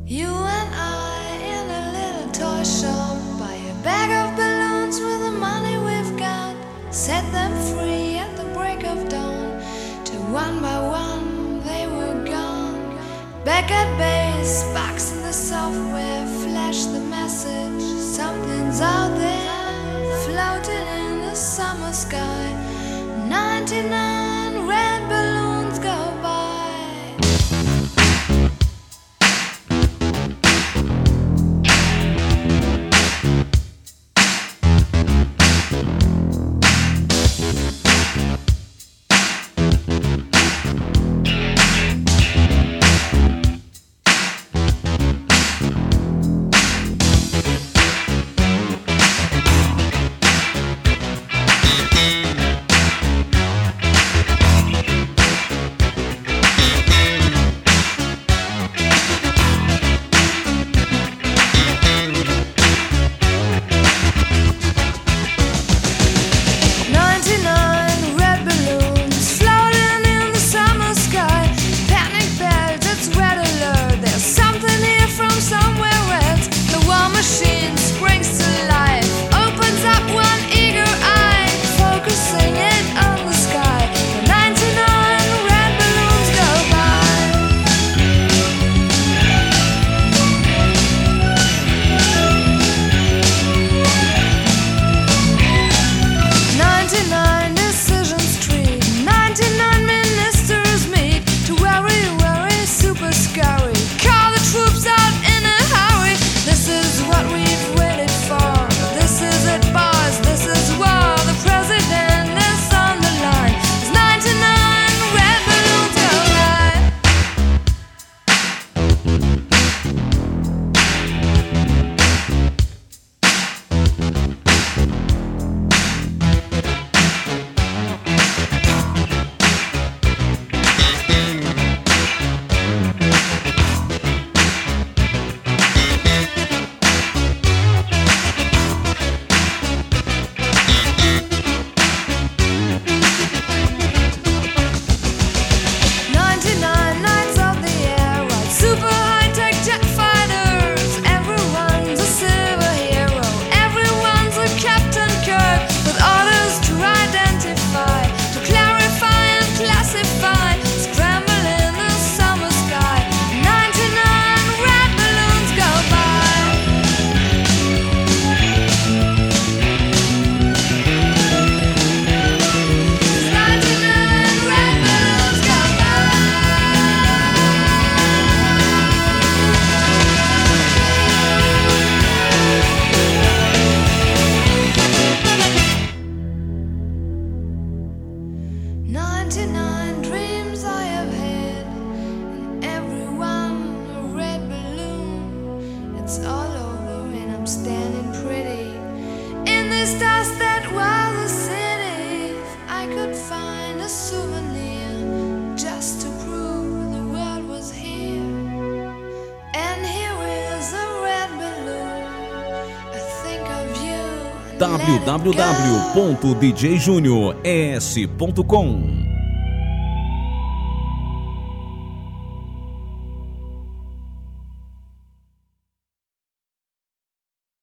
You and I in a little toy shop, buy a bag of balloons with the money we've got, set them free at the break of dawn, till one by one they were gone. Back at base, box in the software, flash the message, something's out there, floating in the summer sky. 99 red balloons go by. www.djjuniores.com